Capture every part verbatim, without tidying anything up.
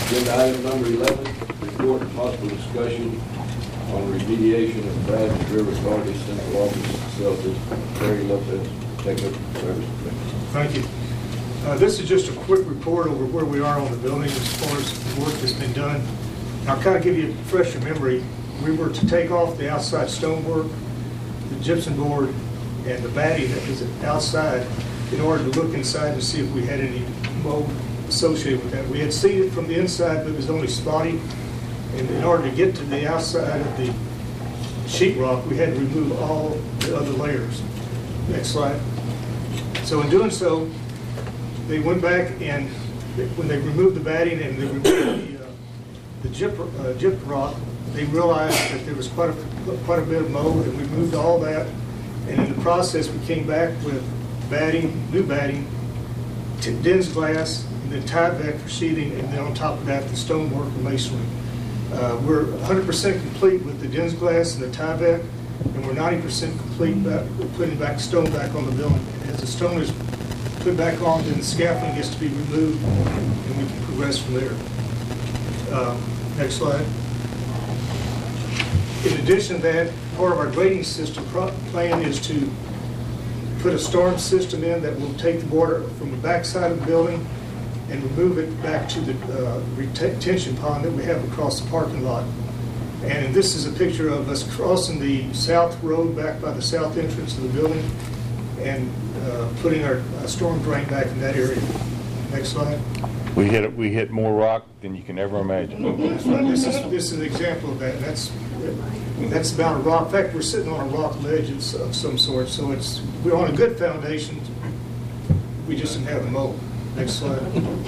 Agenda item number eleven, report and possible discussion on remediation of Brazos River Authority Central Office facilities. Terry Lopez, Technical Service Committee. Thank you. Uh, this is just a quick report over where we are on the building as far as the work that's been done. I'll kind of give you a fresher memory. We were to take off the outside stonework, the gypsum board, and the batting that was outside in order to look inside and see if we had any mold associated with that. We had seen it from the inside, but it was only spotty. And in order to get to the outside of the sheetrock, we had to remove all the other layers. Next slide. So in doing so, they went back and they, when they removed the batting and they removed the, uh, the gyp, uh, gyp rock, they realized that there was quite a, quite a bit of mold, and we moved all that. And in the process, we came back with batting, new batting, dense glass, and then Tyvek for sheathing, and then on top of that, the stonework and masonry. Uh, we're one hundred percent complete with the dense glass and the Tyvek, and we're ninety percent complete back, putting back stone back on the building. As the stone is put back on, then the scaffolding gets to be removed, and we can progress from there. Uh, next slide. In addition to that, part of our grading system plan is to put a storm system in that will take the water from the back side of the building and remove it back to the uh, retention pond that we have across the parking lot. And this is a picture of us crossing the south road back by the south entrance of the building and uh, putting our uh, storm drain back in that area. Next slide. We hit we hit more rock than you can ever imagine. This is this is an example of that. That's that's about a rock. In fact, we're sitting on a rock ledge of some sort, so it's we're on a good foundation. We just didn't have the mold. Next slide.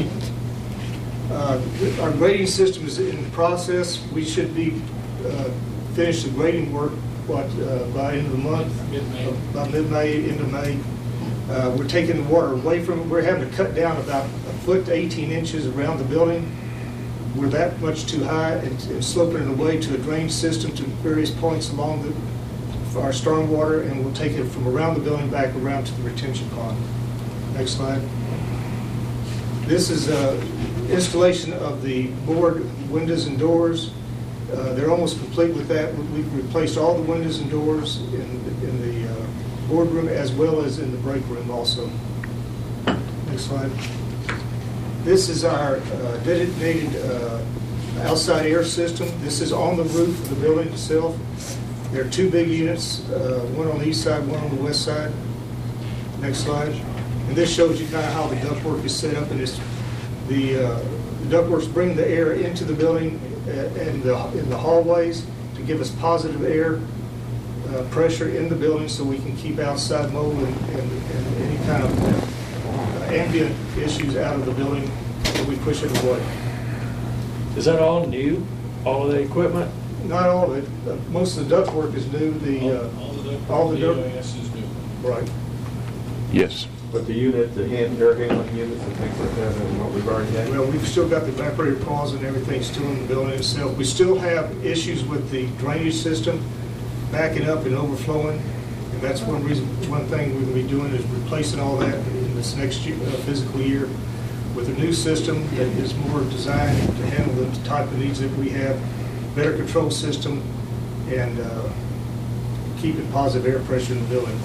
Uh, our grading system is in the process. We should be uh, finished the grading work what uh, by end of the month, mid-May. By mid-May, end of May. Uh, we're taking the water away from it. We're having to cut down about a foot to eighteen inches around the building. We're that much too high and, and sloping it away to a drain system to various points along the, for our storm water, and we'll take it from around the building back around to the retention pond. Next slide. This is uh, installation of the board windows and doors. Uh, they're almost complete with that. We've replaced all the windows and doors in, in the uh, boardroom as well as in the break room also. Next slide. This is our uh, designated uh, outside air system. This is on the roof of the building itself. There are two big units, uh, one on the east side, one on the west side. Next slide. And this shows you kind of how the ductwork is set up. And it's the, uh, the ductworks bring the air into the building and the, in the hallways to give us positive air uh, pressure in the building so we can keep outside mold and, and, and any kind of uh, ambient issues out of the building and we push it away. Is that all new? All of the equipment? Not all of it. Uh, most of the ductwork is new. The uh, all, all the duct all the duct is new. Right. Yes. But the unit, the hand, air handling units and things like that, and what we've already had? Well, we've still got the evaporator ponds and everything still in the building itself. We still have issues with the drainage system backing up and overflowing. And that's one reason, one thing we're going to be doing is replacing all that in this next year, uh, physical year with a new system that is more designed to handle the type of needs that we have, better control system, and uh, keeping positive air pressure in the building.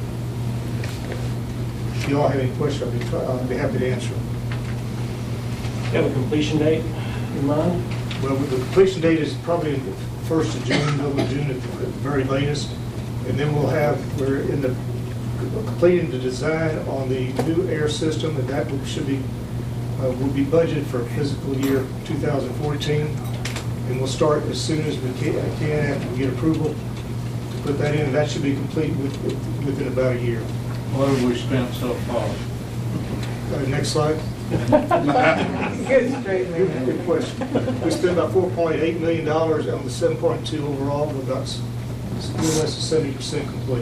If you all have any questions, I'll be, try, I'll be happy to answer them. You have a completion date in mind? Well, the completion date is probably the first of June, middle of June at the very latest. And then we'll have, we're in the, completing the design on the new air system, and that should be, uh, will be budgeted for fiscal year two thousand fourteen. And we'll start as soon as we can, can after we get approval to put that in. That should be complete with, within about a year. What have we spent so far? Uh, next slide. Good straight man. Good question. We spent about four point eight million dollars on the seven point two overall. We're about a little less than seventy percent complete.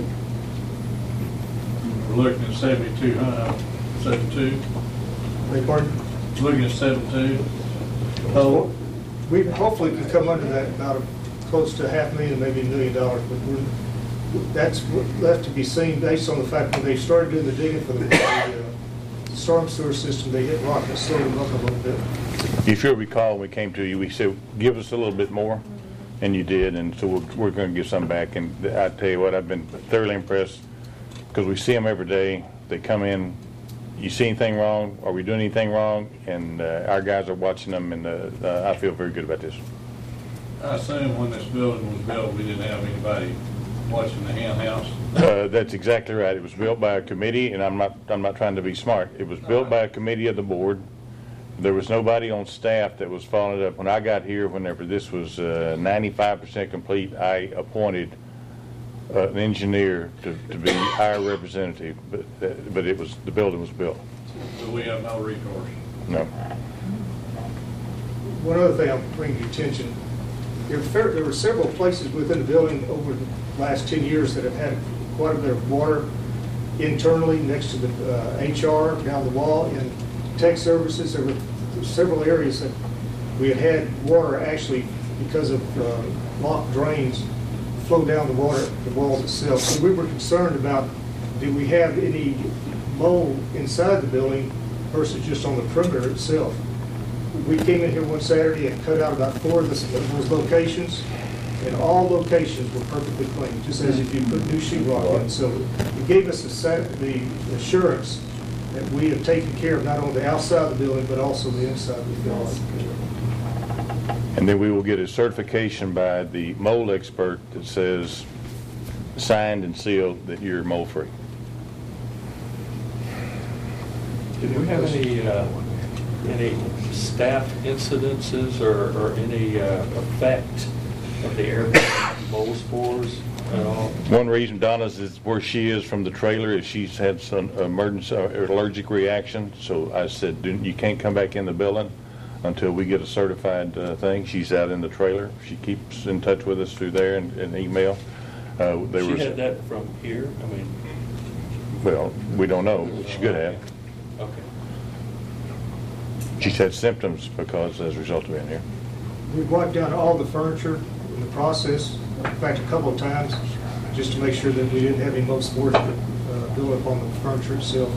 We're looking at seventy-two hundred, seventy-two. Beg pardon? Looking at seventy-two. Oh, we hopefully can come under that, about a, close to half a million, maybe a million dollars, but we're, that's left to be seen based on the fact when they started doing the digging for the, the uh, storm sewer system, they hit rock and slowed them up a little bit. If you'll recall, when we came to you, we said, give us a little bit more, and you did, and so we're, we're going to give some back. And I tell you what, I've been thoroughly impressed, because we see them every day. They come in, you see anything wrong, are we doing anything wrong? And uh, our guys are watching them, and uh, uh, I feel very good about this. I assume when this building was built, we didn't have anybody watching the hen house. Uh, that's exactly right. It was built by a committee, and I'm not, I'm not trying to be smart. It was built by a committee of the board. There was nobody on staff that was following it up. When I got here, whenever this was uh, ninety-five percent complete, I appointed uh, an engineer to, to be our representative, but, uh, but it was, the building was built. So we have no recourse. No. One other thing I'll bring to your attention, there were, fair- there were several places within the building over the last ten years that have had quite a bit of water internally next to the uh, H R, down the wall, and tech services. There were several areas that we had had water actually, because of uh, locked drains, flow down the water, the walls itself. So we were concerned about, do we have any mold inside the building versus just on the perimeter itself? We came in here one Saturday and cut out about four of those those locations, and all locations were perfectly clean, just as if you put new sheetrock in. So it gave us the sa- the assurance that we have taken care of not only the outside of the building, but also the inside of the building. And then we will get a certification by the mold expert that says, signed and sealed, that you're mold-free. Did we have any, uh, any staff incidences or, or any uh, effect of the airborne mold spores at all? One reason Donna's is where she is from the trailer is she's had some emergency uh, allergic reaction. So I said, "Do- you can't come back in the building until we get a certified uh, thing." She's out in the trailer. She keeps in touch with us through there and, and email. Uh, there She was, had that from here? I mean, well, we don't know. She could have. okay. She's had symptoms because as a result of being here. We wiped down all the furniture in the process, in fact, a couple of times, just to make sure that we didn't have any mold spores uh, build up on the furniture itself.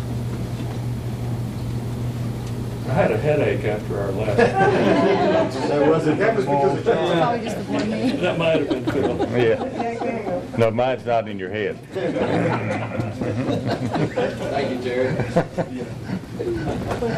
I had a headache after our last. That wasn't That was because of John. Probably just the board meeting. That might have been Phil. Yeah. No, mine's not in your head. Thank you, Terry.